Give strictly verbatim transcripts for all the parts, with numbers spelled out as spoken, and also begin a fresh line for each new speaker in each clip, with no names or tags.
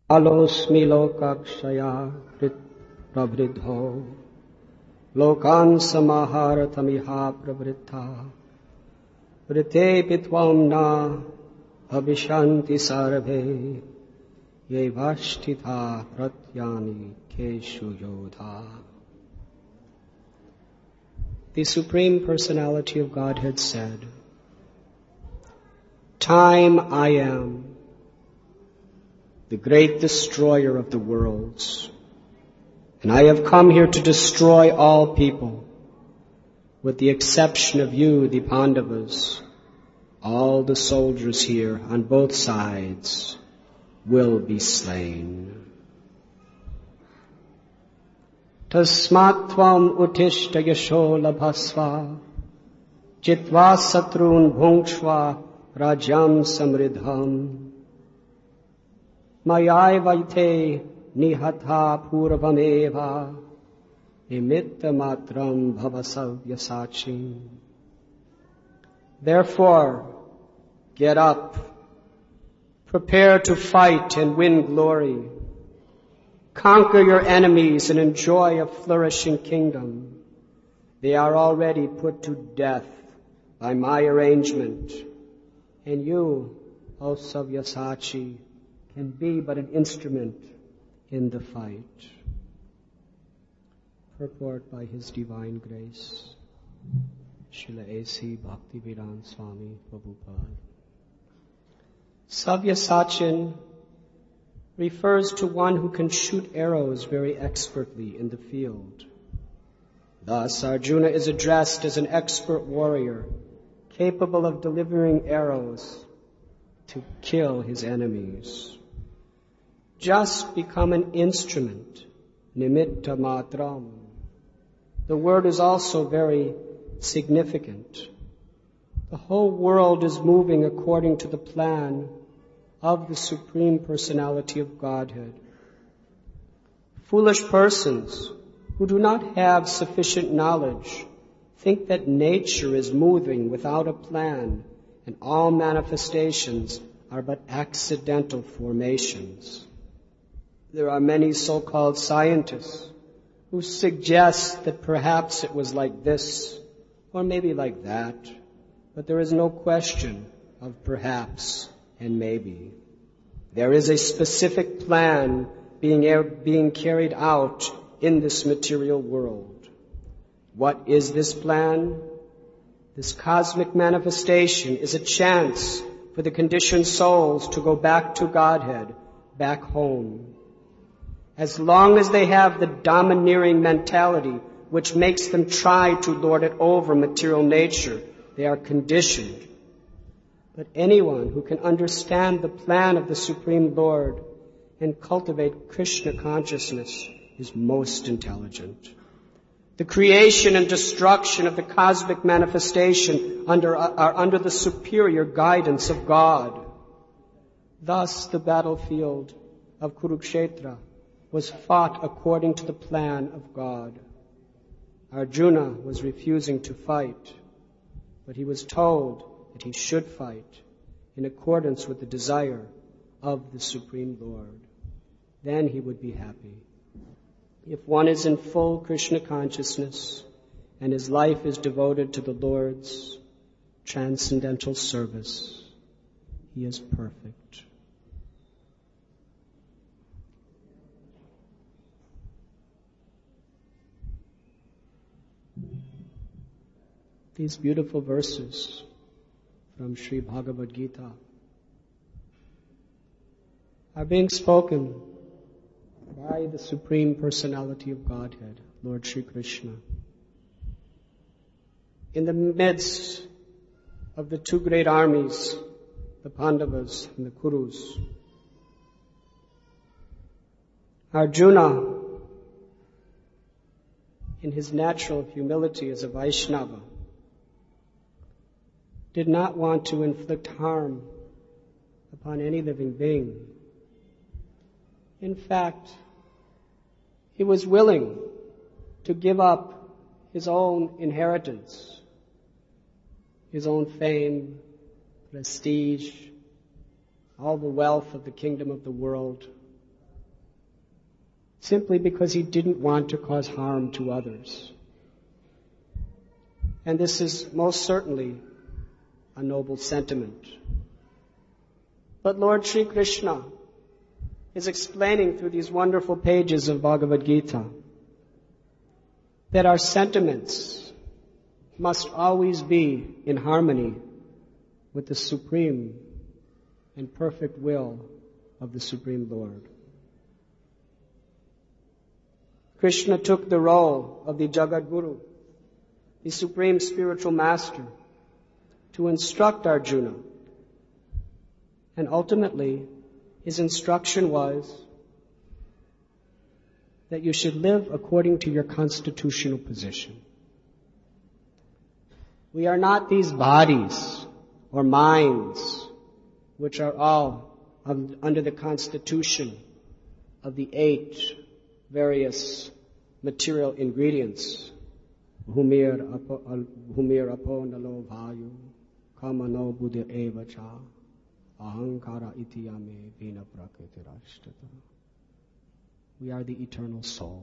Alosmi lokakshaya krit prabridho lokan samaharathamiha pravrittha vrite pitvam na abhishanti sarve ye vashtitha pratyani keshu yodha. The Supreme Personality of Godhead said, "Time I am, the great destroyer of the worlds, and I have come here to destroy all people, with the exception of you, the Pandavas. All the soldiers here on both sides will be slain. Tasmat tvam utishta yasho labhasva, chitva satrun bhungshva rajam samridham. Mayai vaite nihatha purvameva nimitta matram bhavasavyasachim." Therefore, get up, prepare to fight and win glory. Conquer your enemies and enjoy a flourishing kingdom. They are already put to death by my arrangement, and you, O Savyasachi, can be but an instrument in the fight. Purport by His Divine Grace, Srila A C Bhaktivedanta Swami Prabhupada. Savyasachin refers to one who can shoot arrows very expertly in the field. Thus, Arjuna is addressed as an expert warrior, capable of delivering arrows to kill his enemies. Just become an instrument, nimitta matram. The word is also very significant. The whole world is moving according to the plan of the Supreme Personality of Godhead. Foolish persons who do not have sufficient knowledge think that nature is moving without a plan and all manifestations are but accidental formations. There are many so-called scientists who suggest that perhaps it was like this or maybe like that, but there is no question of perhaps and maybe. There is a specific plan being, being carried out in this material world. What is this plan? This cosmic manifestation is a chance for the conditioned souls to go back to Godhead, back home. As long as they have the domineering mentality which makes them try to lord it over material nature, they are conditioned. But anyone who can understand the plan of the Supreme Lord and cultivate Krishna consciousness is most intelligent. The creation and destruction of the cosmic manifestation under, are under the superior guidance of God. Thus, the battlefield of Kurukshetra was fought according to the plan of God. Arjuna was refusing to fight, but he was told that he should fight in accordance with the desire of the Supreme Lord. Then he would be happy. If one is in full Krishna consciousness and his life is devoted to the Lord's transcendental service, he is perfect. These beautiful verses from Sri Bhagavad Gita are being spoken by the Supreme Personality of Godhead, Lord Shri Krishna, in the midst of the two great armies, the Pandavas and the Kurus. Arjuna, in his natural humility as a Vaishnava, did not want to inflict harm upon any living being. In fact, he was willing to give up his own inheritance, his own fame, prestige, all the wealth of the kingdom of the world, simply because he didn't want to cause harm to others. And this is most certainly a noble sentiment. But Lord Sri Krishna is explaining through these wonderful pages of Bhagavad Gita that our sentiments must always be in harmony with the supreme and perfect will of the Supreme Lord. Krishna took the role of the Jagat Guru, the supreme spiritual master, to instruct Arjuna. And ultimately, his instruction was that you should live according to your constitutional position. We are not these bodies or minds which are all under the constitution of the eight various material ingredients. Bhumir apo nalo bhayu kamano buddha eva cha ahankara itiyame vina prakritirashtata. We are the eternal soul.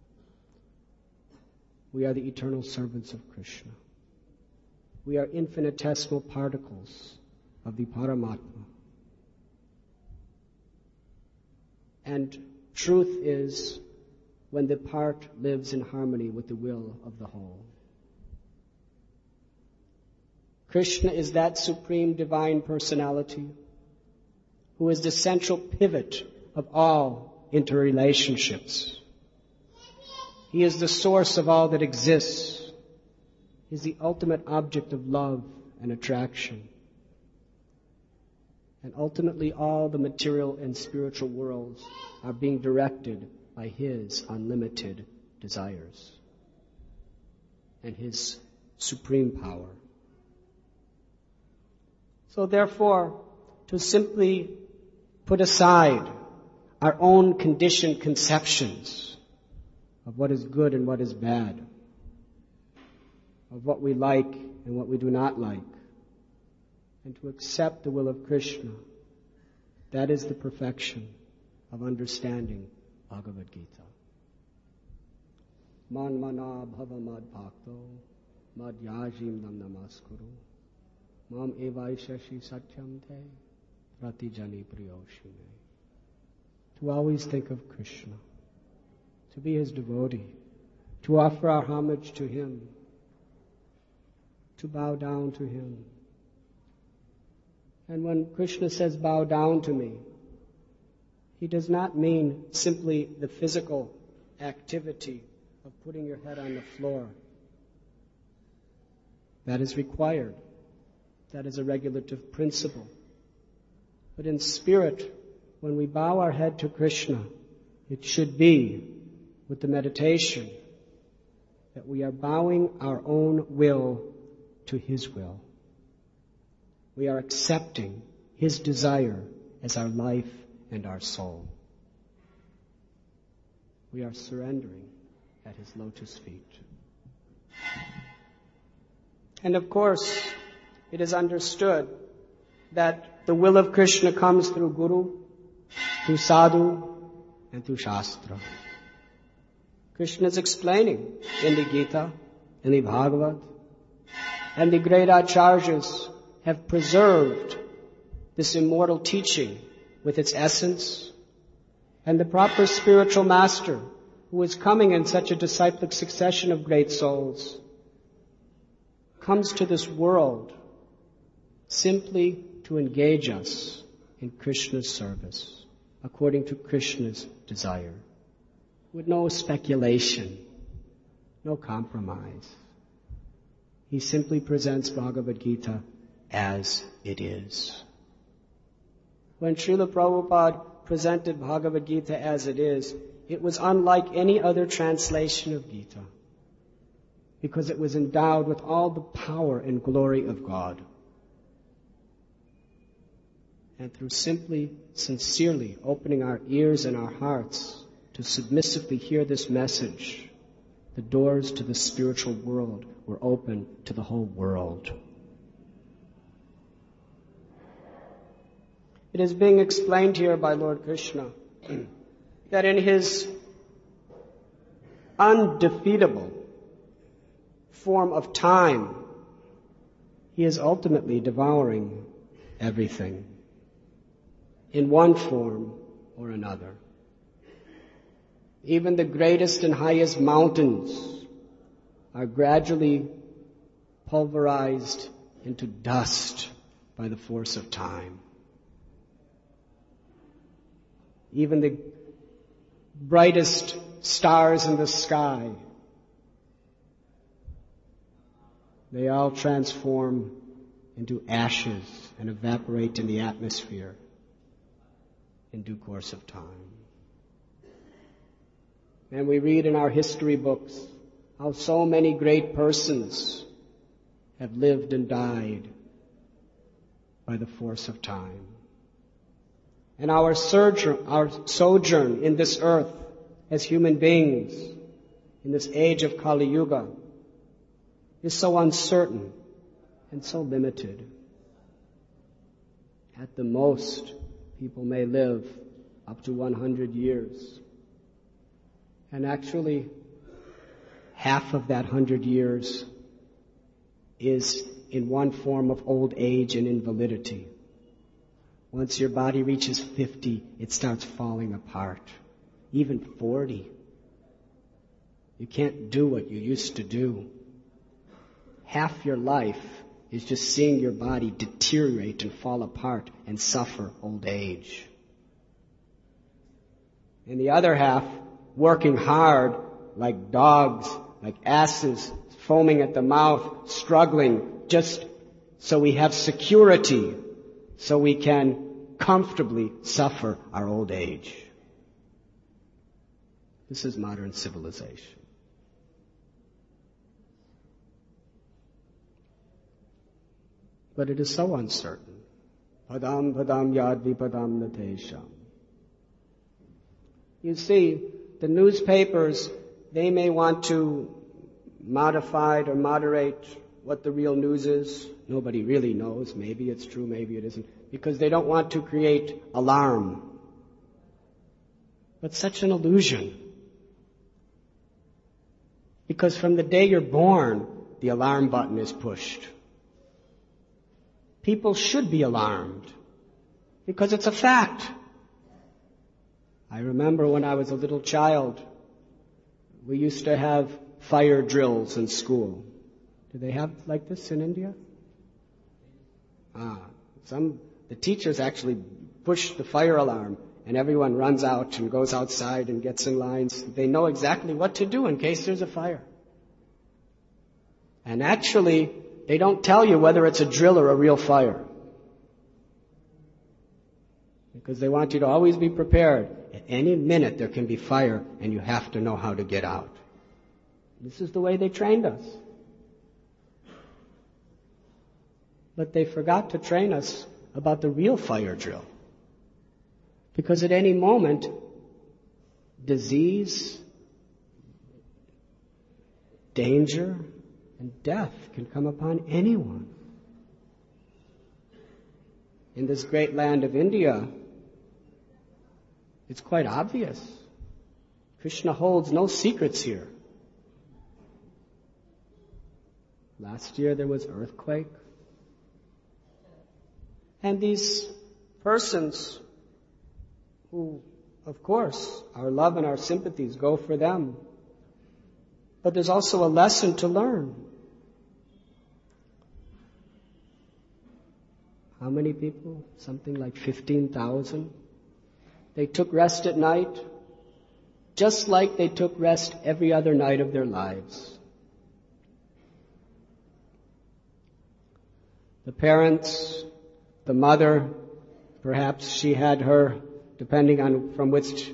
We are the eternal servants of Krishna. We are infinitesimal particles of the Paramatma. And truth is when the part lives in harmony with the will of the whole. Krishna is that supreme divine personality who is the central pivot of all interrelationships. He is the source of all that exists. He is the ultimate object of love and attraction. And ultimately all the material and spiritual worlds are being directed by His unlimited desires and His supreme power. So therefore, to simply put aside our own conditioned conceptions of what is good and what is bad, of what we like and what we do not like, and to accept the will of Krishna, that is the perfection of understanding Bhagavad Gita. Man mana bhava mad bhakto mad yajim nam namaskuru mam evaishashi satyam te pratijani priyoshine. To always think of Krishna, to be His devotee, to offer our homage to Him, to bow down to Him. And when Krishna says, bow down to me, He does not mean simply the physical activity of putting your head on the floor. That is required. That is a regulative principle. But in spirit, when we bow our head to Krishna, it should be with the meditation that we are bowing our own will to His will. We are accepting His desire as our life and our soul. We are surrendering at His lotus feet. And of course, it is understood that the will of Krishna comes through Guru, through Sadhu, and through Shastra. Krishna is explaining in the Gita, in the Bhagavad, and the great Acharyas have preserved this immortal teaching with its essence, and the proper spiritual master who is coming in such a disciplic succession of great souls comes to this world simply to engage us in Krishna's service, according to Krishna's desire, with no speculation, no compromise. He simply presents Bhagavad Gita as it is. When Srila Prabhupada presented Bhagavad Gita as it is, it was unlike any other translation of Gita, because it was endowed with all the power and glory of God. And through simply, sincerely opening our ears and our hearts to submissively hear this message, the doors to the spiritual world were open to the whole world. It is being explained here by Lord Krishna that in His undefeatable form of time, he is ultimately devouring everything in one form or another. Even the greatest and highest mountains are gradually pulverized into dust by the force of time. Even the brightest stars in the sky, they all transform into ashes and evaporate in the atmosphere in due course of time. And we read in our history books how so many great persons have lived and died by the force of time. And our sojourn, our sojourn in this earth as human beings in this age of Kali Yuga is so uncertain and so limited. At the most, people may live up to one hundred years. And actually, half of that hundred years is in one form of old age and invalidity. Once your body reaches fifty, it starts falling apart. Even forty. You can't do what you used to do. Half your life is just seeing your body deteriorate and fall apart and suffer old age. And the other half, working hard like dogs, like asses, foaming at the mouth, struggling just so we have security, so we can comfortably suffer our old age. This is modern civilization. But it is so uncertain. Padam padam yad vipadam natesham. You see, the newspapers, they may want to modify or moderate what the real news is. Nobody really knows. Maybe it's true, maybe it isn't. Because they don't want to create alarm. But such an illusion. Because from the day you're born, the alarm button is pushed. People should be alarmed. Because it's a fact. I remember when I was a little child, we used to have fire drills in school. Do they have like this in India? Ah, some, the teachers actually push the fire alarm and everyone runs out and goes outside and gets in lines. They know exactly what to do in case there's a fire. And actually, they don't tell you whether it's a drill or a real fire. Because they want you to always be prepared. At any minute there can be fire and you have to know how to get out. This is the way they trained us. But they forgot to train us about the real fire drill. Because at any moment, disease, danger, and death can come upon anyone. In this great land of India, it's quite obvious. Krishna holds no secrets here. Last year there was earthquake. And these persons who, of course, our love and our sympathies go for them. But there's also a lesson to learn. How many people? Something like fifteen thousand. They took rest at night, just like they took rest every other night of their lives. The parents, the mother, perhaps she had her, depending on from which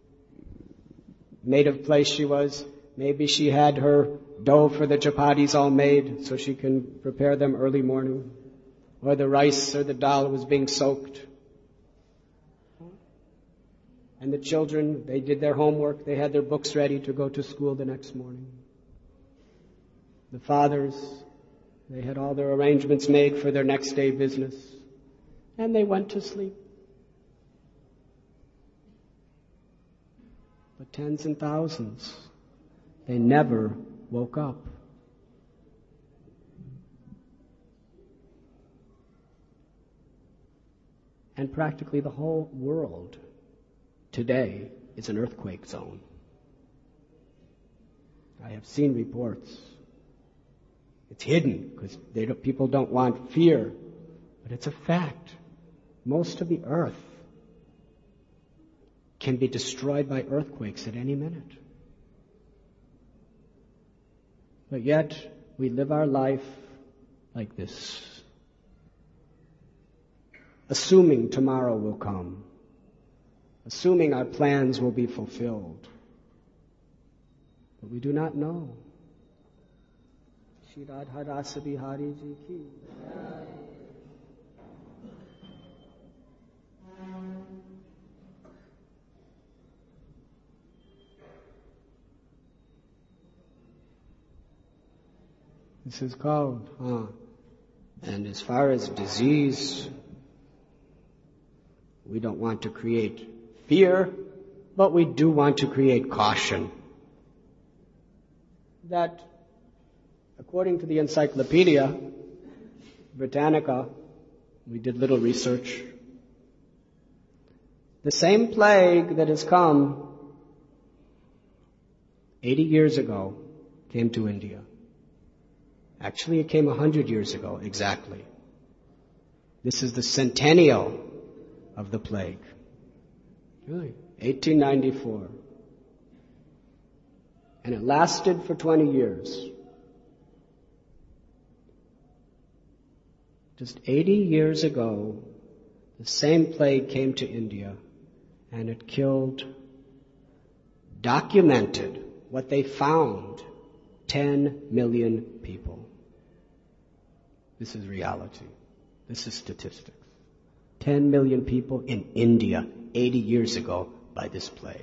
native place she was, maybe she had her dough for the chapatis all made so she can prepare them early morning. Or the rice or the dal was being soaked. And the children, they did their homework, they had their books ready to go to school the next morning. The fathers, they had all their arrangements made for their next day business. And they went to sleep. But tens and thousands, they never woke up. And practically the whole world today is an earthquake zone. I have seen reports. It's hidden because they don't, people don't want fear, but it's a fact. Most of the earth can be destroyed by earthquakes at any minute. But yet, we live our life like this, assuming tomorrow will come, assuming our plans will be fulfilled. But we do not know. Shri Radha Rasa Bihari Ji ki. This is called, huh? And as far as disease, we don't want to create fear, but we do want to create caution. That, according to the Encyclopedia Britannica, we did little research, the same plague that has come eighty years ago came to India. Actually, it came one hundred years ago, exactly. This is the centennial of the plague. Really? eighteen ninety-four. And it lasted for twenty years. Just eighty years ago, the same plague came to India, and it killed, documented what they found, ten million people. This is reality. This is statistics. ten million people in India eighty years ago by this plague.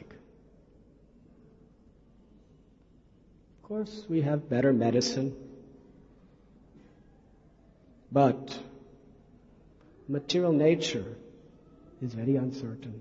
Of course, we have better medicine, but material nature is very uncertain.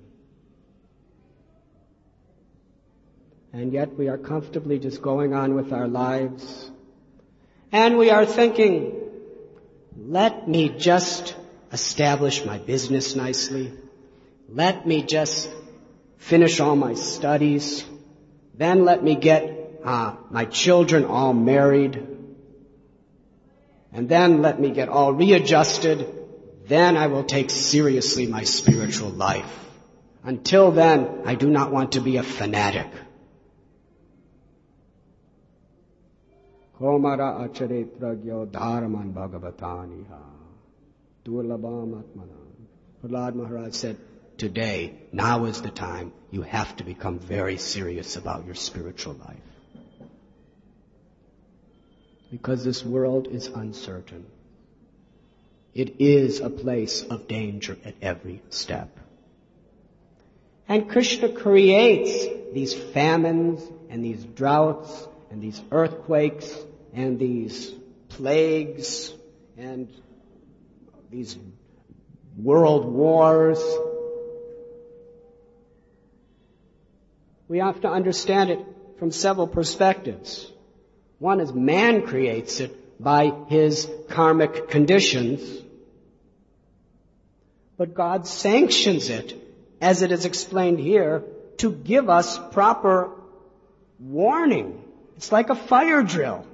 And yet we are comfortably just going on with our lives, and we are thinking, let me just establish my business nicely. Let me just finish all my studies. Then let me get uh, my children all married. And then let me get all readjusted. Then I will take seriously my spiritual life. Until then, I do not want to be a fanatic. Komara acharitragyo dharman bhagavataniha durlabham atmanam. Prahlad Maharaj said, today, now is the time. You have to become very serious about your spiritual life. Because this world is uncertain. It is a place of danger at every step. And Krishna creates these famines and these droughts and these earthquakes and these plagues and these world wars. We have to understand it from several perspectives. One is man creates it by his karmic conditions, but God sanctions it, as it is explained here, to give us proper warning. It's like a fire drill.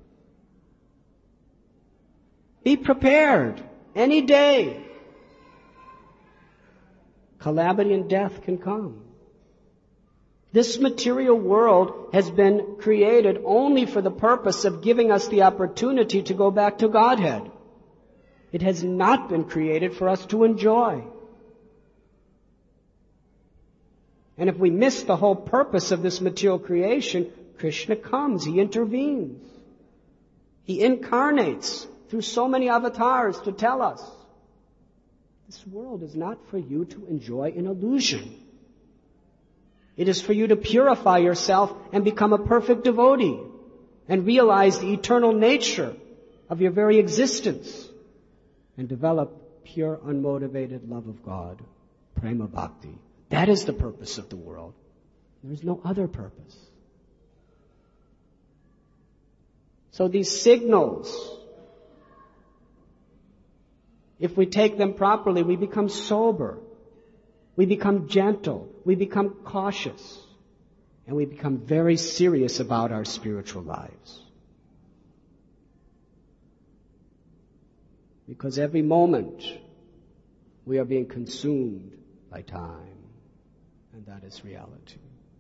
Be prepared. Any day, calamity and death can come. This material world has been created only for the purpose of giving us the opportunity to go back to Godhead. It has not been created for us to enjoy. And if we miss the whole purpose of this material creation, Krishna comes, He intervenes. He incarnates through so many avatars to tell us, this world is not for you to enjoy an illusion. It is for you to purify yourself and become a perfect devotee and realize the eternal nature of your very existence and develop pure, unmotivated love of God, prema bhakti. That is the purpose of the world. There is no other purpose. So these signals, if we take them properly, we become sober, we become gentle, we become cautious, and we become very serious about our spiritual lives. Because every moment we are being consumed by time, and that is reality.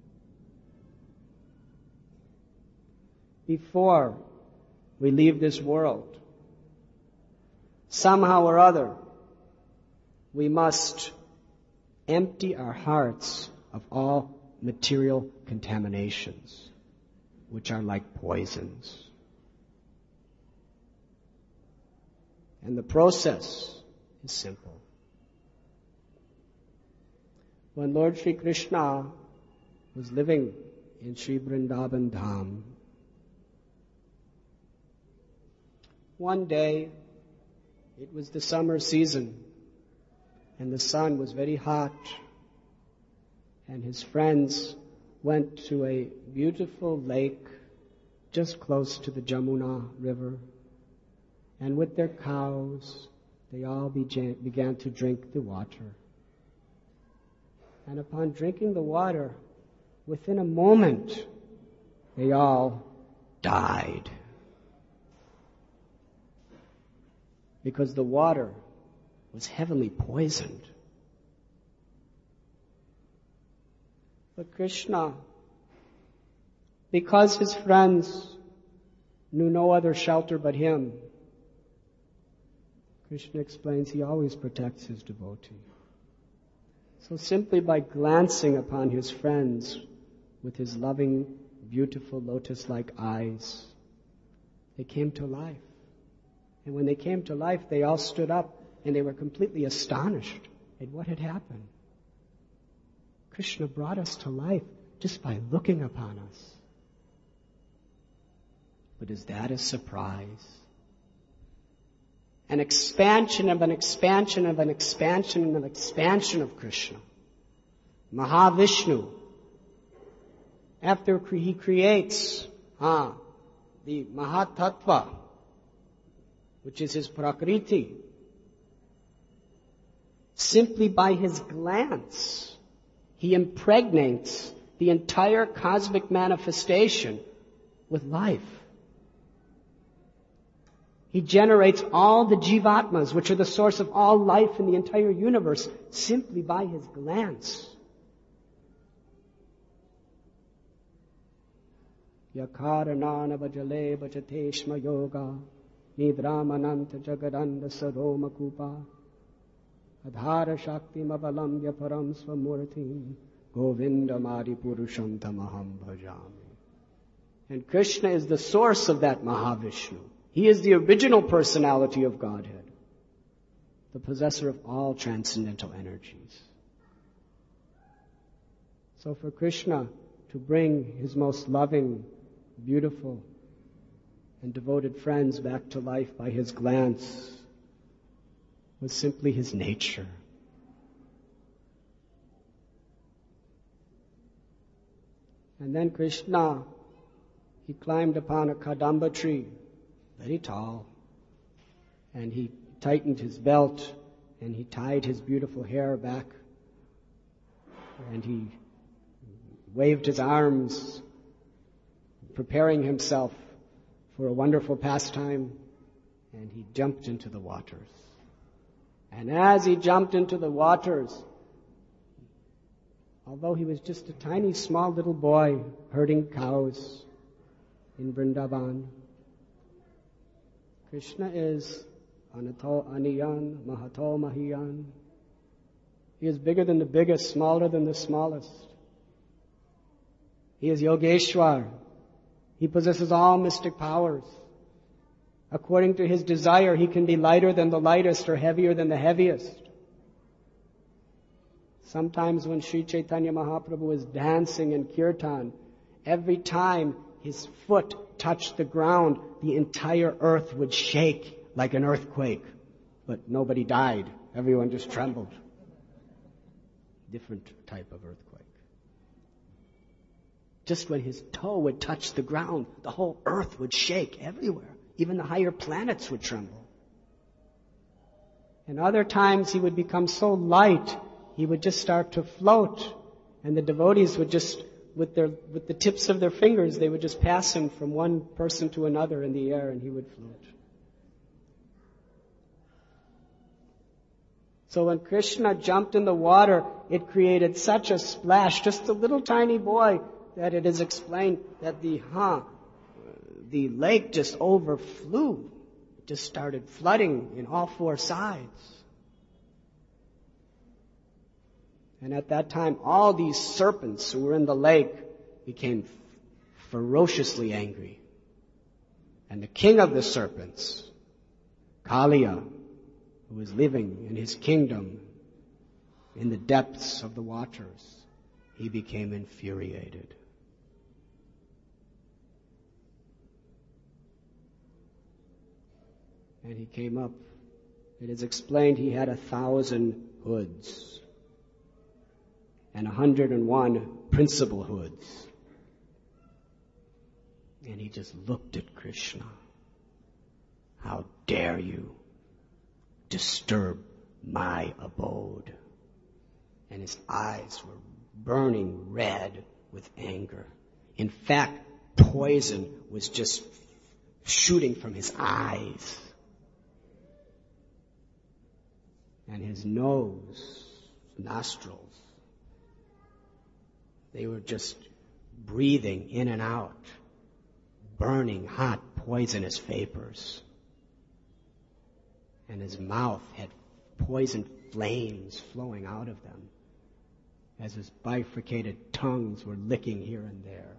Before we leave this world, somehow or other, we must empty our hearts of all material contaminations, which are like poisons. And the process is simple. When Lord Sri Krishna was living in Sri Vrindavan Dham, one day, it was the summer season, and the sun was very hot, and his friends went to a beautiful lake just close to the Jamuna River, and with their cows, they all began, began to drink the water. And upon drinking the water, within a moment, they all died. Because the water was heavily poisoned. But Krishna, because his friends knew no other shelter but him, Krishna explains he always protects his devotee. So simply by glancing upon his friends with his loving, beautiful lotus-like eyes, they came to life. And when they came to life, they all stood up and they were completely astonished at what had happened. Krishna brought us to life just by looking upon us. But is that a surprise? An expansion of an expansion of an expansion and an expansion of Krishna. Mahavishnu, after he creates ah, the Mahatattva, which is his Prakriti, simply by his glance, he impregnates the entire cosmic manifestation with life. He generates all the jivatmas, which are the source of all life in the entire universe, simply by his glance. Yakaranana bhajale bhajateshma yoga nidramananta jagadanda saroma kupa adhara shaktim avalamya param swamurtim govindamadi purusham tamaham bhajami. And Krishna is the source of that Mahavishnu. He is the original personality of Godhead, the possessor of all transcendental energies. So for Krishna to bring his most loving, beautiful, and devoted friends back to life by his glance was simply his nature. And then Krishna, he climbed upon a kadamba tree, very tall, and he tightened his belt and he tied his beautiful hair back and he waved his arms, preparing himself for a wonderful pastime, and he jumped into the waters. And as he jumped into the waters, although he was just a tiny small little boy herding cows in Vrindavan, Krishna is Anato Aniyan, Mahato Mahiyan. He is bigger than the biggest, smaller than the smallest. He is Yogeshwar. He possesses all mystic powers. According to his desire, he can be lighter than the lightest or heavier than the heaviest. Sometimes when Sri Chaitanya Mahaprabhu is dancing in kirtan, every time his foot touched the ground, the entire earth would shake like an earthquake. But nobody died. Everyone just trembled. Different type of earthquake. just when his toe would touch the ground, the whole earth would shake everywhere. Even the higher planets would tremble. And other times he would become so light, he would just start to float. And the devotees would just, with their, with the tips of their fingers, they would just pass him from one person to another in the air, and he would float. So when Krishna jumped in the water, it created such a splash, just a little tiny boy, that it is explained that the, huh, the lake just overflew. It just started flooding in all four sides. And at that time, all these serpents who were in the lake became ferociously angry. And the king of the serpents, Kaliya, who was living in his kingdom in the depths of the waters, he became infuriated. And he came up. It is explained he had a thousand hoods and a hundred and one principal hoods. And he just looked at Krishna. How dare you disturb my abode? And his eyes were burning red with anger. In fact, poison was just shooting from his eyes. And his nose, nostrils, they were just breathing in and out, burning hot, poisonous vapors. And his mouth had poison flames flowing out of them as his bifurcated tongues were licking here and there.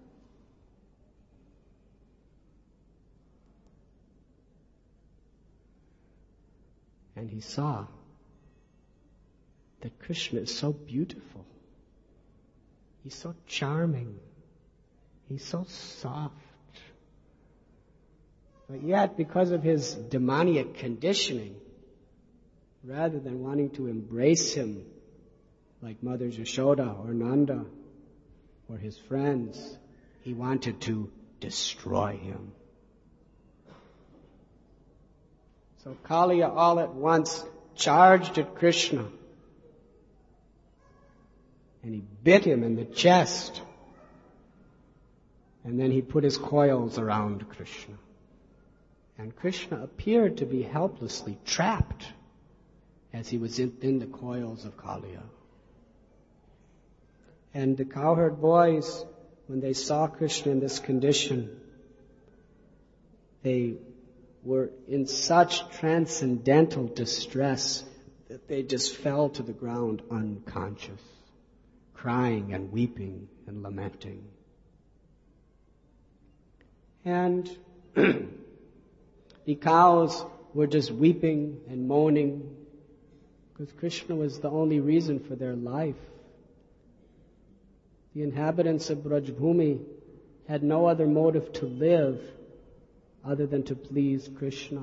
And he saw that Krishna is so beautiful. He's so charming. He's so soft. But yet, because of his demoniac conditioning, rather than wanting to embrace him like Mother Yashoda or Nanda or his friends, he wanted to destroy him. So Kaliya all at once charged at Krishna, and he bit him in the chest, and then he put his coils around Krishna. And Krishna appeared to be helplessly trapped as he was in, in the coils of Kaliya. And the cowherd boys, when they saw Krishna in this condition, they were in such transcendental distress that they just fell to the ground unconscious, crying and weeping and lamenting. And the cows were just weeping and moaning because Krishna was the only reason for their life. The inhabitants of Brajbhumi had no other motive to live other than to please Krishna.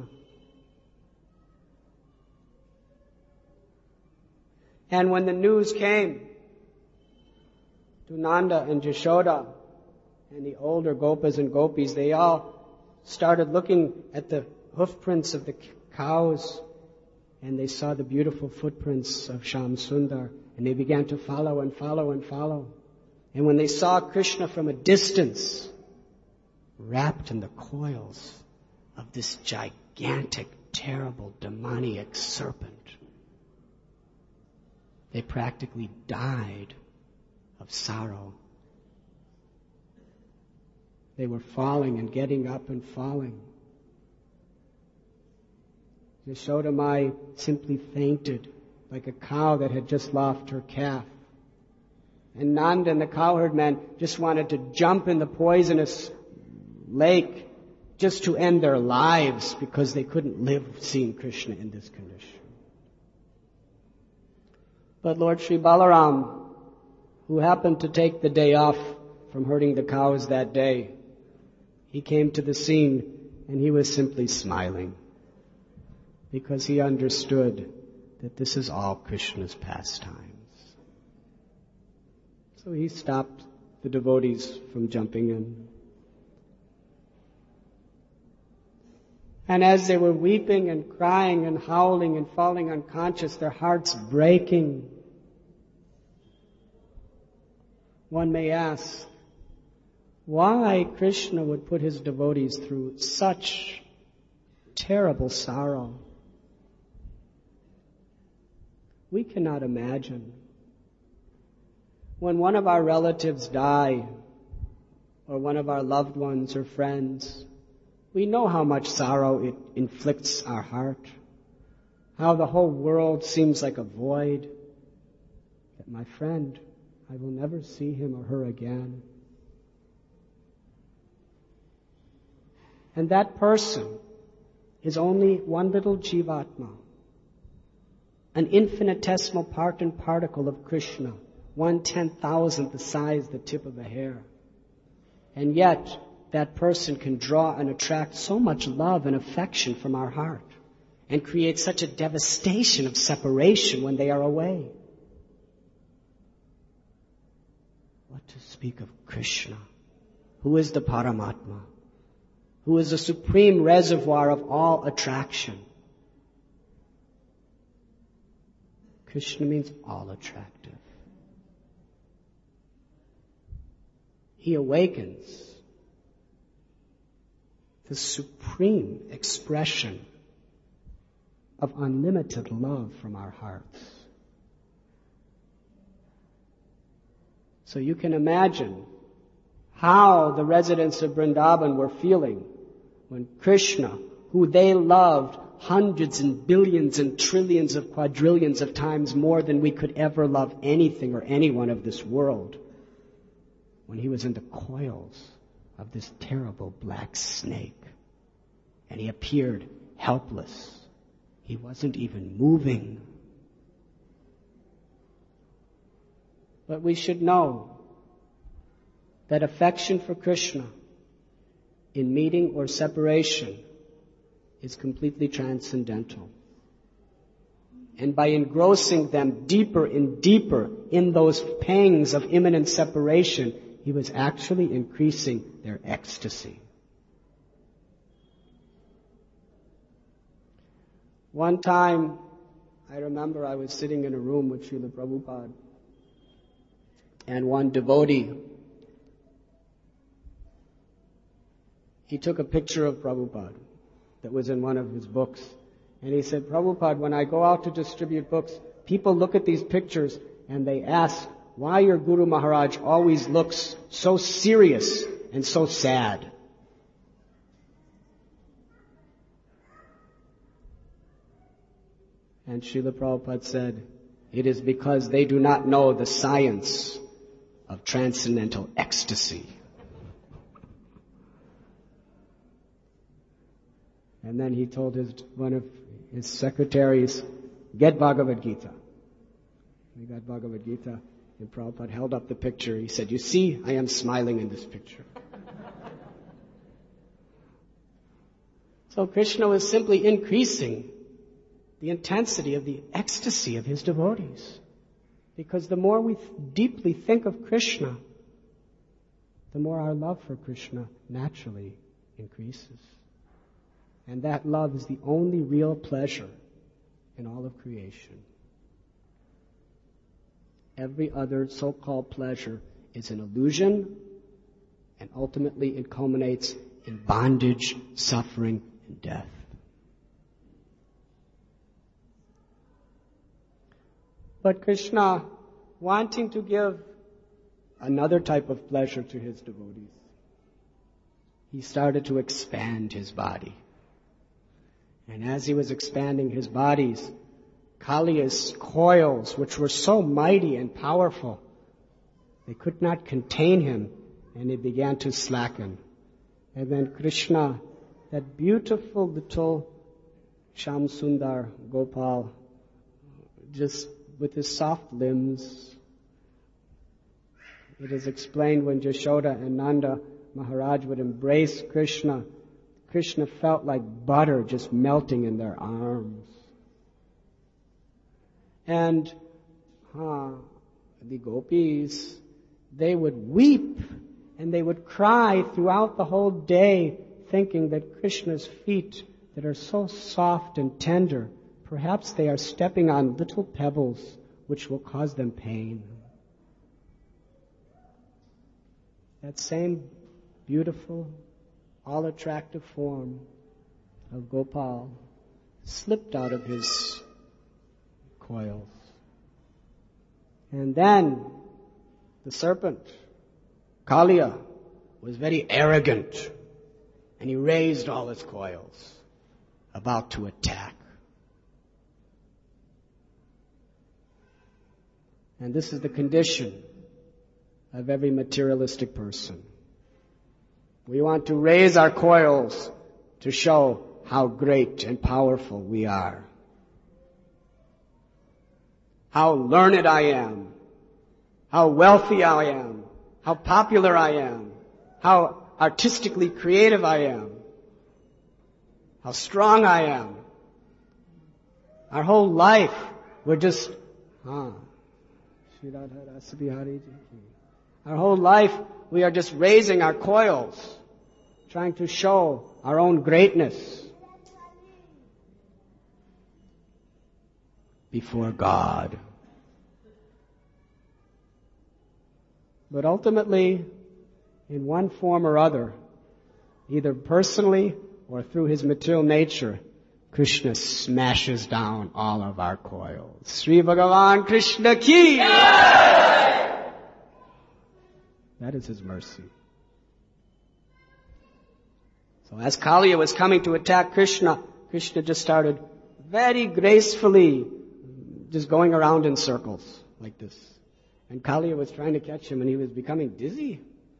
And when the news came to Nanda and Yashoda and the older Gopas and Gopis, they all started looking at the hoof prints of the cows, and they saw the beautiful footprints of Shyam Sundar, and they began to follow and follow and follow. And when they saw Krishna from a distance, wrapped in the coils of this gigantic, terrible, demoniac serpent, they practically died of sorrow. They were falling and getting up and falling. Yashoda Mai simply fainted like a cow that had just lost her calf. And Nanda and the cowherd man just wanted to jump in the poisonous lake just to end their lives because they couldn't live seeing Krishna in this condition. But Lord Sri Balaram, who happened to take the day off from herding the cows that day, he came to the scene and he was simply smiling because he understood that this is all Krishna's pastimes. So he stopped the devotees from jumping in. And as they were weeping and crying and howling and falling unconscious, their hearts breaking, one may ask, why Krishna would put his devotees through such terrible sorrow? We cannot imagine. When one of our relatives die, or one of our loved ones or friends, we know how much sorrow it inflicts our heart, how the whole world seems like a void, that my friend, I will never see him or her again. And that person is only one little Jivatma, an infinitesimal part and particle of Krishna, one ten-thousandth the size, the tip of a hair. And yet, that person can draw and attract so much love and affection from our heart and create such a devastation of separation when they are away. What to speak of Krishna, who is the Paramatma, who is the supreme reservoir of all attraction. Krishna means all attractive. He awakens the supreme expression of unlimited love from our hearts. So you can imagine how the residents of Vrindavan were feeling when Krishna, who they loved hundreds and billions and trillions of quadrillions of times more than we could ever love anything or anyone of this world, when he was in the coils of this terrible black snake, and he appeared helpless. He wasn't even moving. But we should know that affection for Krishna in meeting or separation is completely transcendental. And by engrossing them deeper and deeper in those pangs of imminent separation, he was actually increasing their ecstasy. One time, I remember I was sitting in a room with Srila Prabhupada, and one devotee, he took a picture of Prabhupada that was in one of his books. And he said, Prabhupada, when I go out to distribute books, people look at these pictures and they ask why your Guru Maharaj always looks so serious and so sad. And Srila Prabhupada said, it is because they do not know the science of transcendental ecstasy. And then he told his one of his secretaries, get Bhagavad Gita. We got Bhagavad Gita, and Prabhupada held up the picture. He said, you see, I am smiling in this picture. So Krishna was simply increasing the intensity of the ecstasy of his devotees. Because the more we th- deeply think of Krishna, the more our love for Krishna naturally increases. And that love is the only real pleasure in all of creation. Every other so-called pleasure is an illusion, and ultimately it culminates in bondage, suffering, and death. But Krishna, wanting to give another type of pleasure to his devotees, he started to expand his body. And as he was expanding his bodies, Kaliya's coils, which were so mighty and powerful, they could not contain him, and he began to slacken. And then Krishna, that beautiful little Shyam Sundar Gopal, just with his soft limbs, it is explained when Yashoda and Nanda Maharaj would embrace Krishna, Krishna felt like butter just melting in their arms. And uh, the gopis, they would weep and they would cry throughout the whole day, thinking that Krishna's feet that are so soft and tender, perhaps they are stepping on little pebbles which will cause them pain. That same beautiful, all-attractive form of Gopal slipped out of his coils. And then the serpent, Kaliya, was very arrogant, and he raised all his coils, about to attack. And this is the condition of every materialistic person. We want to raise our coils to show how great and powerful we are. How learned I am. How wealthy I am. How popular I am. How artistically creative I am. How strong I am. Our whole life, we're just, huh. Our whole life, we are just raising our coils, trying to show our own greatness before God. But ultimately, in one form or other, either personally or through his material nature, Krishna smashes down all of our coils. Sri Bhagavan Krishna ki! That is his mercy. So as Kaliya was coming to attack Krishna, Krishna just started very gracefully just going around in circles like this. And Kaliya was trying to catch him and he was becoming dizzy.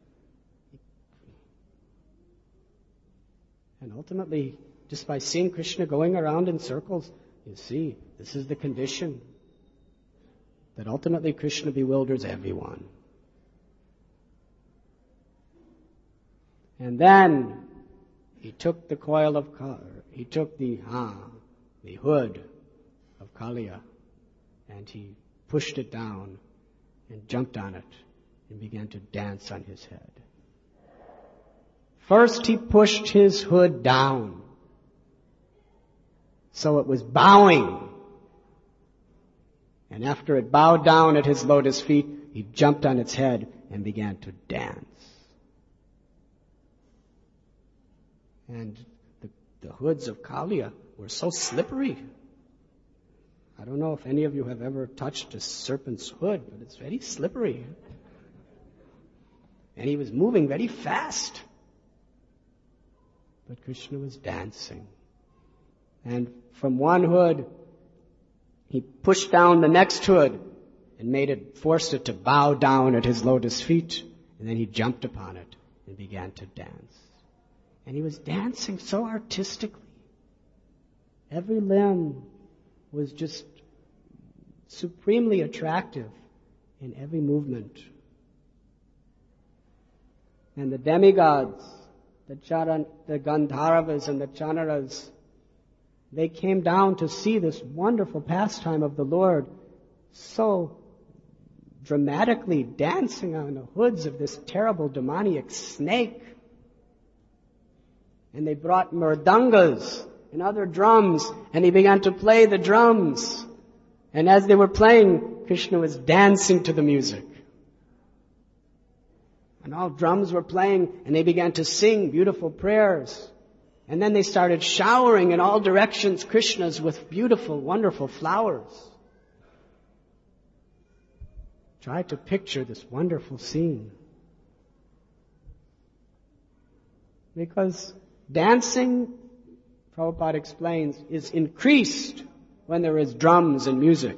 And ultimately, just by seeing Krishna going around in circles, you see, this is the condition. That ultimately Krishna bewilders everyone. And then he took the coil of, he took the, ah, the hood of Kaliya, and he pushed it down and jumped on it and began to dance on his head. First he pushed his hood down, so it was bowing. And after it bowed down at his lotus feet, he jumped on its head and began to dance. And the, the hoods of Kaliya were so slippery. I don't know if any of you have ever touched a serpent's hood, but it's very slippery. And he was moving very fast. But Krishna was dancing. And from one hood, he pushed down the next hood and made it, forced it to bow down at his lotus feet. And then he jumped upon it and began to dance. And he was dancing so artistically. Every limb was just supremely attractive in every movement. And the demigods, the Charan, the Gandharvas and the Chanaras, they came down to see this wonderful pastime of the Lord, so dramatically dancing on the hoods of this terrible demoniac snake. And they brought mridangas and other drums, and he began to play the drums. And as they were playing, Krishna was dancing to the music. And all drums were playing, and they began to sing beautiful prayers. And then they started showering in all directions Krishnas with beautiful, wonderful flowers. Try to picture this wonderful scene. Because dancing, Prabhupada explains, is increased when there is drums and music.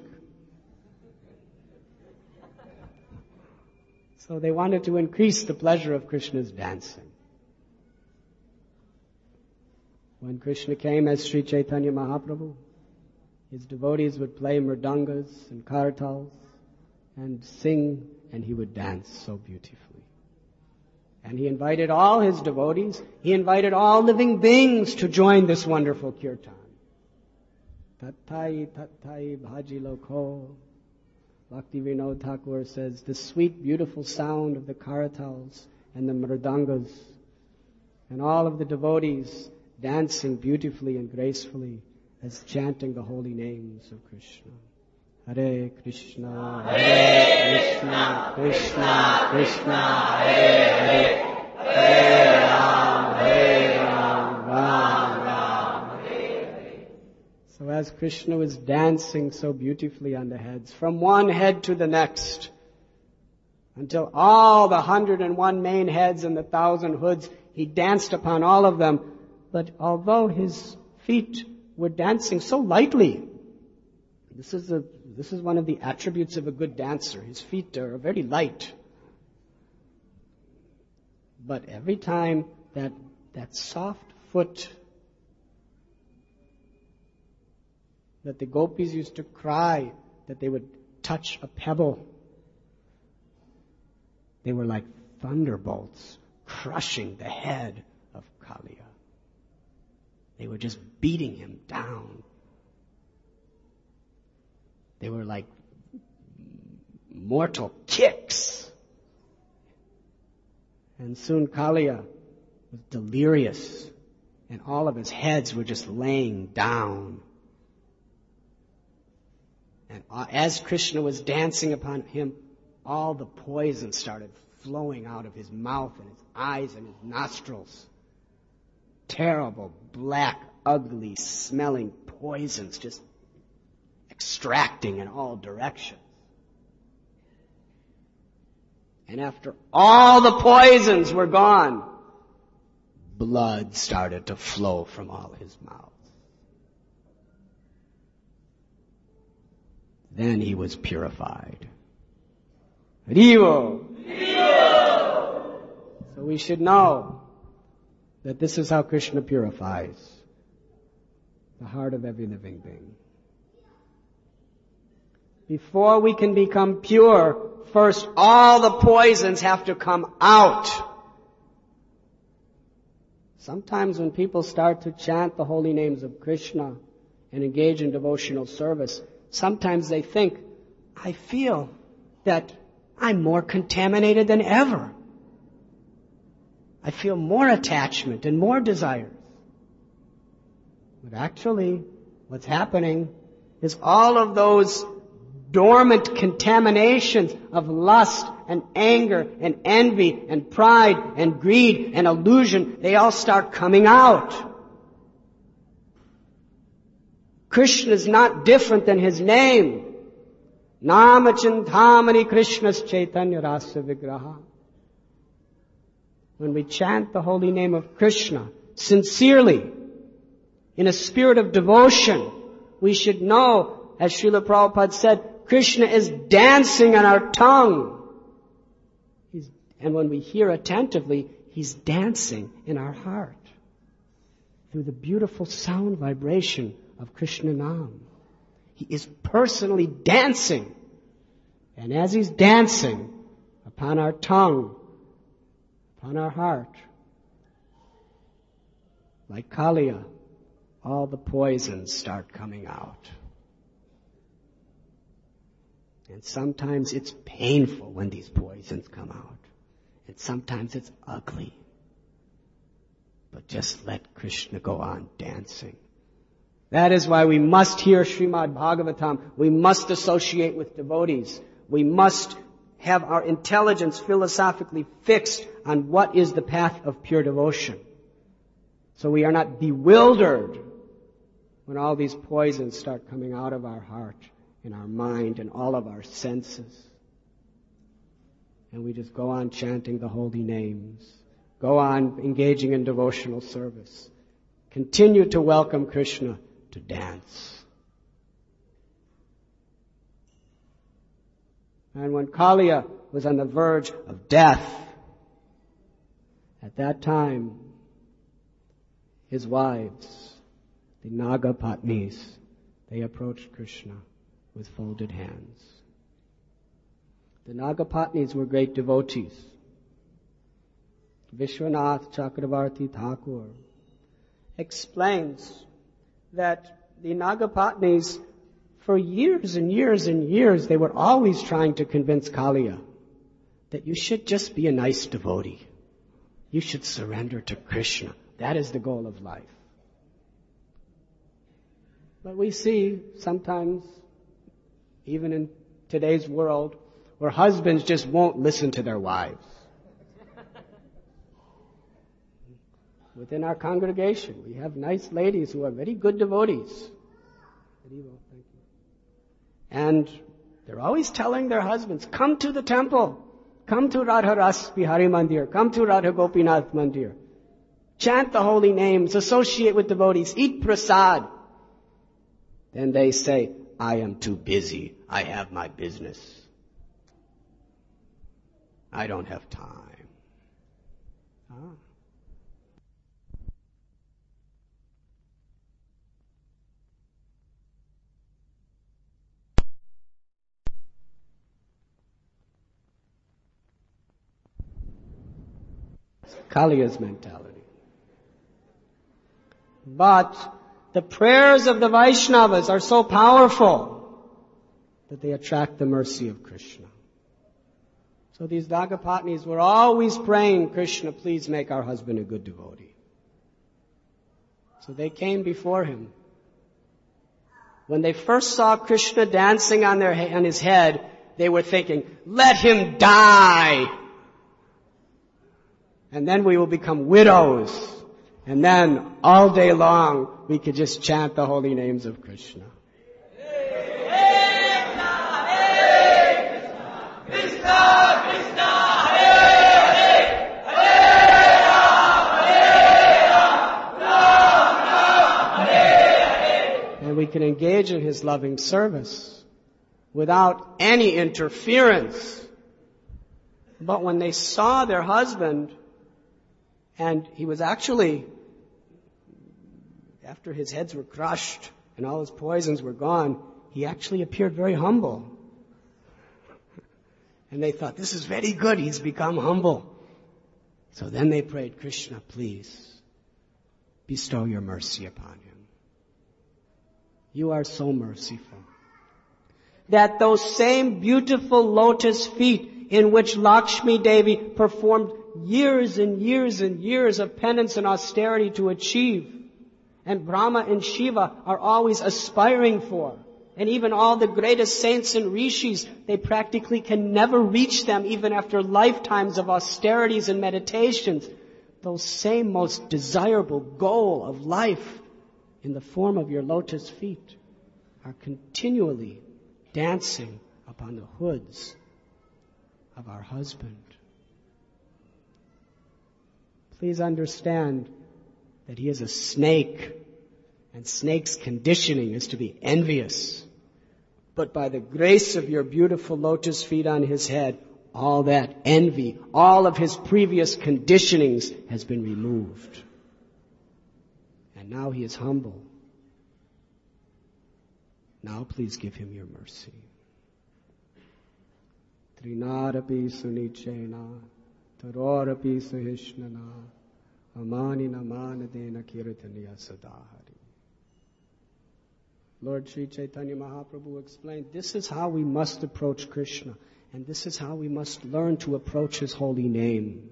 So they wanted to increase the pleasure of Krishna's dancing. When Krishna came as Sri Chaitanya Mahaprabhu, his devotees would play mridangas and kartals and sing, and he would dance so beautifully. And he invited all his devotees, he invited all living beings to join this wonderful kirtan. Tattai tattai bhaji loko Bhakti Vinod Thakur says, the sweet, beautiful sound of the karatals and the mridangas, and all of the devotees dancing beautifully and gracefully as chanting the holy names of Krishna. Hare Krishna, Hare Krishna, Krishna Krishna, Hare Hare, Hare Ram, Hare Ram, Ram Ram, Hare Hare. So as Krishna was dancing so beautifully on the heads, from one head to the next, until all the hundred and one main heads and the thousand hoods, he danced upon all of them. But although his feet were dancing so lightly, this is a, this is one of the attributes of a good dancer. His feet are very light. But every time that, that soft foot that the gopis used to cry that they would touch a pebble, they were like thunderbolts crushing the head of Kaliya. They were just beating him down. They were like mortal kicks. And soon Kaliya was delirious, and all of his heads were just laying down. And as Krishna was dancing upon him, all the poison started flowing out of his mouth and his eyes and his nostrils. Terrible, black, ugly, smelling poisons just extracting in all directions. And after all the poisons were gone, blood started to flow from all his mouth. Then he was purified. Haribo! So we should know that this is how Krishna purifies the heart of every living being. Before we can become pure, first all the poisons have to come out. Sometimes when people start to chant the holy names of Krishna and engage in devotional service, sometimes they think, I feel that I'm more contaminated than ever. I feel more attachment and more desires. But actually, what's happening is all of those dormant contaminations of lust and anger and envy and pride and greed and illusion, they all start coming out. Krishna is not different than his name. Nama Chintamani Krishna's Chaitanya Rasa Vigraha. When we chant the holy name of Krishna sincerely, in a spirit of devotion, we should know, as Srila Prabhupada said, Krishna is dancing on our tongue. He's, and when we hear attentively, He's dancing in our heart through the beautiful sound vibration of Krishna Nam. He is personally dancing. And as He's dancing upon our tongue, upon our heart, like Kaliya, all the poisons start coming out. And sometimes it's painful when these poisons come out. And sometimes it's ugly. But just let Krishna go on dancing. That is why we must hear Srimad Bhagavatam. We must associate with devotees. We must have our intelligence philosophically fixed on what is the path of pure devotion. So we are not bewildered when all these poisons start coming out of our heart, in our mind, and all of our senses. And we just go on chanting the holy names. Go on engaging in devotional service. Continue to welcome Krishna to dance. And when Kaliya was on the verge of death, at that time, his wives, the Naga Patnis, they approached Krishna with folded hands. The Naga Patnis were great devotees. Vishwanath Chakravarti Thakur explains that the Naga Patnis For years and years and years, they were always trying to convince Kaliya that you should just be a nice devotee. You should surrender to Krishna. That is the goal of life. But we see sometimes, even in today's world, where husbands just won't listen to their wives. Within our congregation, we have nice ladies who are very good devotees. And they're always telling their husbands, come to the temple. Come to Radha Ras Bihari Mandir. Come to Radha Gopinath Mandir. Chant the holy names. Associate with devotees. Eat prasad. Then they say, I am too busy. I have my business. I don't have time. Ah. Kaliya's mentality. But the prayers of the Vaishnavas are so powerful that they attract the mercy of Krishna. So these Dagapatnis were always praying, Krishna, please make our husband a good devotee. So they came before him. When they first saw Krishna dancing on, their, on his head, they were thinking, let him die! And then we will become widows. And then all day long we could just chant the holy names of Krishna. And we can engage in his loving service without any interference. But when they saw their husband, and he was actually, after his heads were crushed and all his poisons were gone, he actually appeared very humble. And they thought, this is very good, he's become humble. So then they prayed, Krishna, please, bestow your mercy upon him. You are so merciful. That those same beautiful lotus feet in which Lakshmi Devi performed years and years and years of penance and austerity to achieve, and Brahma and Shiva are always aspiring for, and even all the greatest saints and rishis, they practically can never reach them even after lifetimes of austerities and meditations. Those same most desirable goal of life in the form of your lotus feet are continually dancing upon the hoods of our husband. Please understand that he is a snake, and snake's conditioning is to be envious. But by the grace of your beautiful lotus feet on his head, all that envy, all of his previous conditionings has been removed. And now he is humble. Now please give him your mercy. Trinarapi sunichena, tarorapi sahishnana, amanina manadena kirtaniya sadahari. Lord Sri Chaitanya Mahaprabhu explained, this is how we must approach Krishna, and this is how we must learn to approach his holy name.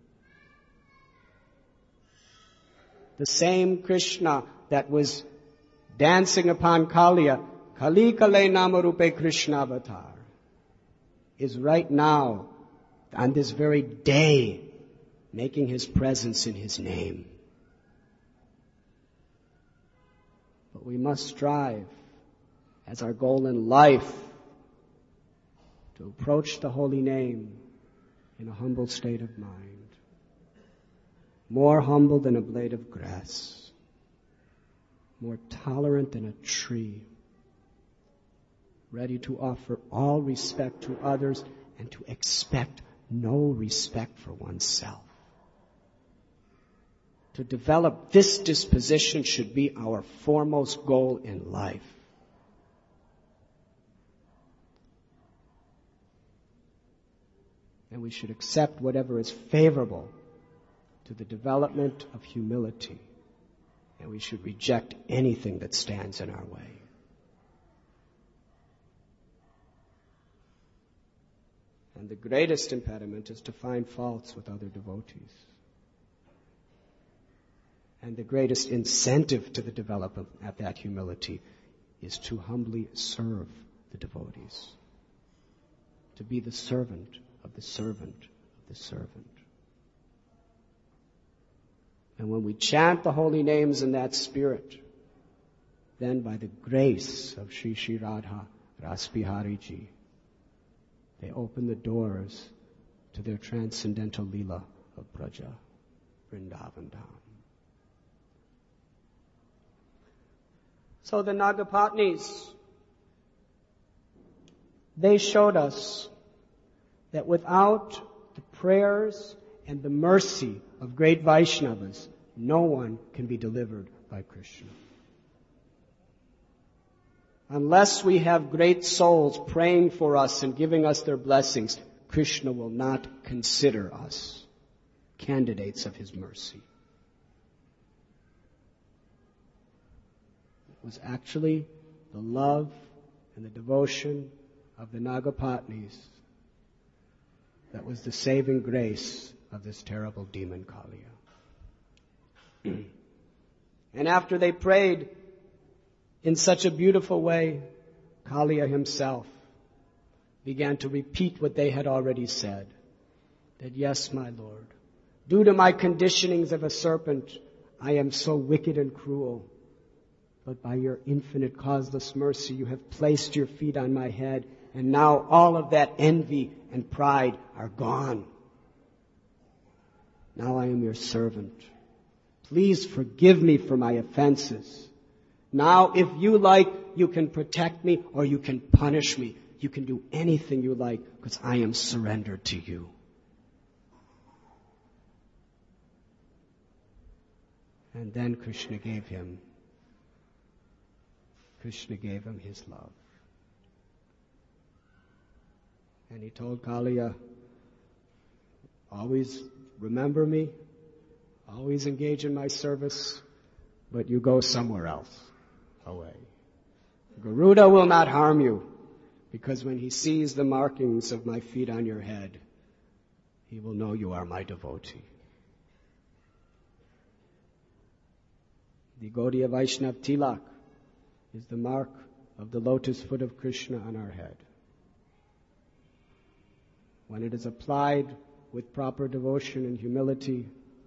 The same Krishna that was dancing upon Kaliya, Kali Kale Namarupe Krishna Avatar, is right now, on this very day, making his presence in his name. But we must strive as our goal in life to approach the holy name in a humble state of mind. More humble than a blade of grass. More tolerant than a tree. Ready to offer all respect to others and to expect no respect for oneself. To develop this disposition should be our foremost goal in life. And we should accept whatever is favorable to the development of humility. And we should reject anything that stands in our way. And the greatest impediment is to find faults with other devotees. And the greatest incentive to the development of that humility is to humbly serve the devotees. To be the servant of the servant of the servant. And when we chant the holy names in that spirit, then by the grace of Sri Sri Radha Rasbihari Ji, they open the doors to their transcendental Leela of Braja, Vrindavan Dham. So the Nagapatnis, they showed us that without the prayers and the mercy of great Vaishnavas, no one can be delivered by Krishna. Unless we have great souls praying for us and giving us their blessings, Krishna will not consider us candidates of His mercy. It was actually the love and the devotion of the Nagapatnis that was the saving grace of this terrible demon Kaliya. And after they prayed in such a beautiful way, Kaliya himself began to repeat what they had already said. That, yes, my Lord, due to my conditionings of a serpent, I am so wicked and cruel. But by your infinite causeless mercy, you have placed your feet on my head, and now all of that envy and pride are gone. Now I am your servant. Please forgive me for my offenses. Now, if you like, you can protect me or you can punish me. You can do anything you like because I am surrendered to you. And then Krishna gave him, Krishna gave him his love. And he told Kaliya, always remember me, always engage in my service, but you go somewhere else away. Garuda will not harm you, because when he sees the markings of my feet on your head, he will know you are my devotee. The Gaudiya Vaishnav Tilak is the mark of the lotus foot of Krishna on our head. When it is applied with proper devotion and humility,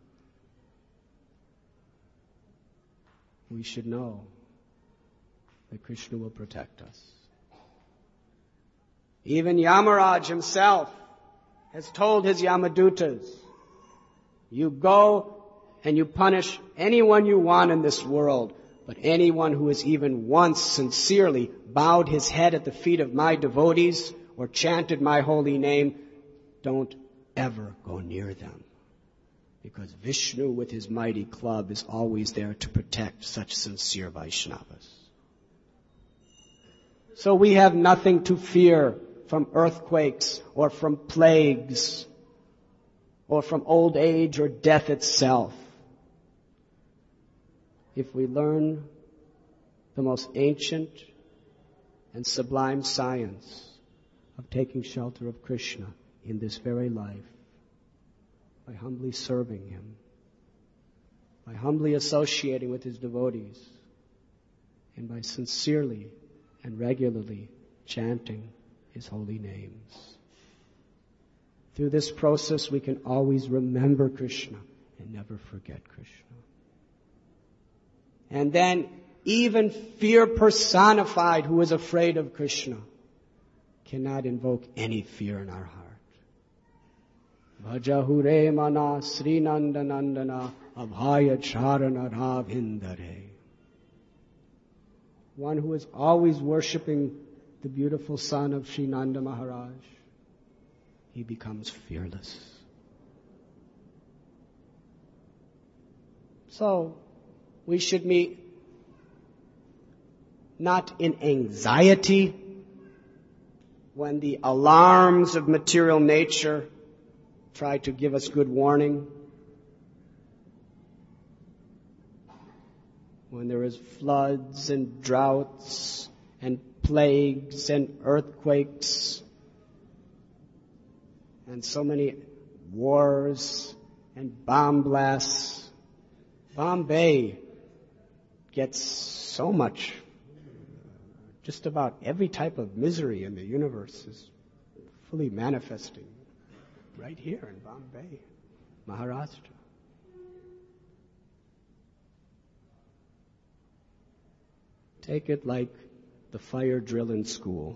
we should know that Krishna will protect us. Even Yamaraj himself has told his Yamadutas, you go and you punish anyone you want in this world, but anyone who has even once sincerely bowed his head at the feet of my devotees or chanted my holy name, don't ever go near them. Because Vishnu with his mighty club is always there to protect such sincere Vaishnavas. So we have nothing to fear from earthquakes or from plagues or from old age or death itself. If we learn the most ancient and sublime science of taking shelter of Krishna in this very life, by humbly serving Him, by humbly associating with His devotees, and by sincerely and regularly chanting His holy names. Through this process, we can always remember Krishna and never forget Krishna. And then, even fear personified, who is afraid of Krishna, cannot invoke any fear in our heart. Bhajahure mana Sri Nandanandana abhaya charana ravindare. One who is always worshipping the beautiful son of Sri Nanda Maharaj, he becomes fearless. So, we should meet not in anxiety when the alarms of material nature try to give us good warning, when there is floods and droughts and plagues and earthquakes and so many wars and bomb blasts. Bombay gets so much, just about every type of misery in the universe is fully manifesting right here in Bombay, Maharashtra. Take it like the fire drill in school.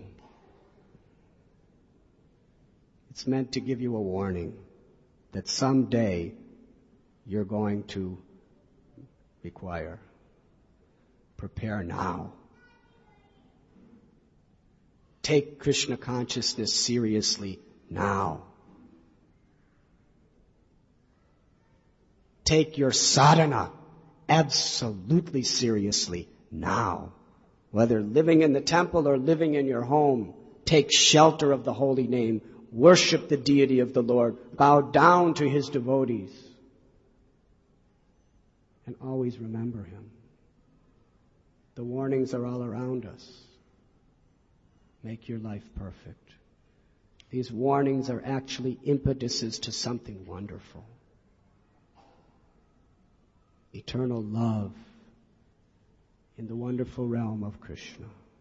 It's meant to give you a warning that someday you're going to require. Prepare now. Take Krishna consciousness seriously now. Take your sadhana absolutely seriously now. Whether living in the temple or living in your home, take shelter of the holy name. Worship the deity of the Lord. Bow down to His devotees. And always remember Him. The warnings are all around us. Make your life perfect. These warnings are actually impetuses to something wonderful. Eternal love in the wonderful realm of Krishna.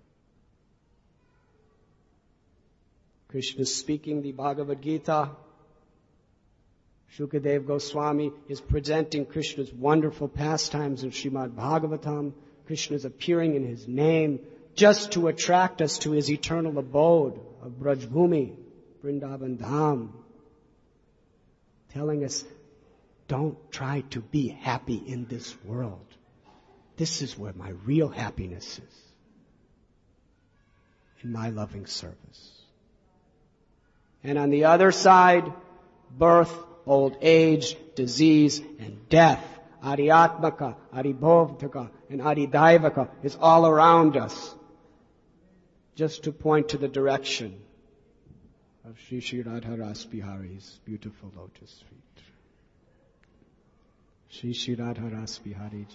Krishna is speaking the Bhagavad Gita. Shukadev Goswami is presenting Krishna's wonderful pastimes in Srimad Bhagavatam. Krishna is appearing in His name just to attract us to His eternal abode of Brajbhumi, Vrindavan Dham. Telling us, don't try to be happy in this world. This is where my real happiness is. In my loving service. And on the other side, birth, old age, disease, and death. Adhyatmaka, Adhibhavaka, and Adhidaivaka is all around us. Just to point to the direction of Sri Sri Radha Ras Bihari's beautiful lotus feet. Sri Sri Radha Ras Bihari